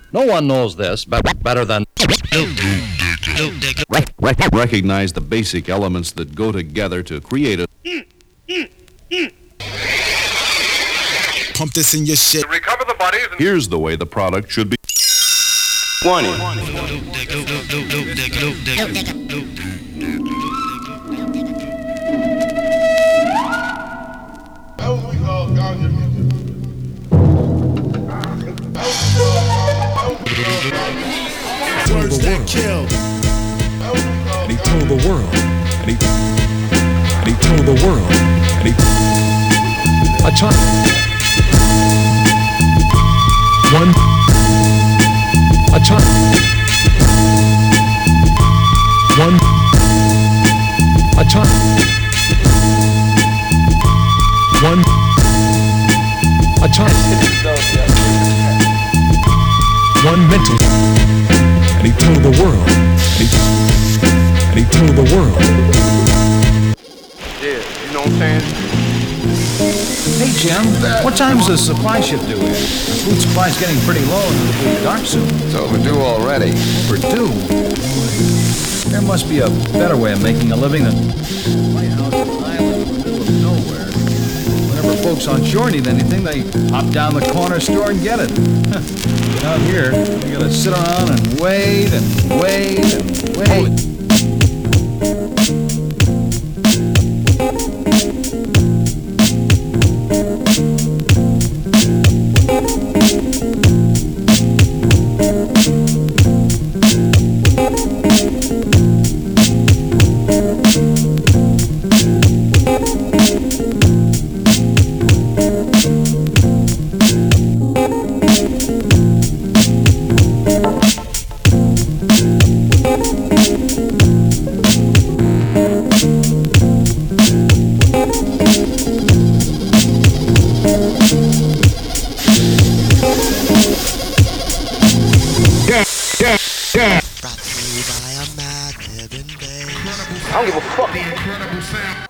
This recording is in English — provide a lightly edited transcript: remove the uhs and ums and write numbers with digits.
No one knows this better than... Recognize the basic elements that go together to create a... Pump this in your shit. Recover the bodies. Here's the way the product should be. Warning. Words that kill. And he told the world. And he told the world. And he a time. One. A time. One. A time. One. A time. One mental. And he told the world. And he told the world. Yeah, you know what I'm saying? Hey, Jim, what time's the supply ship due here? Food supply's getting pretty low and it'll be dark soon. It's overdue already. Overdue? There must be a better way of making a living than lighthouse on an island in the middle of nowhere. Whenever folks on shore need anything, they hop down the corner store and get it. Out here, you gotta sit around and wait and wait and wait. I don't give a fuck.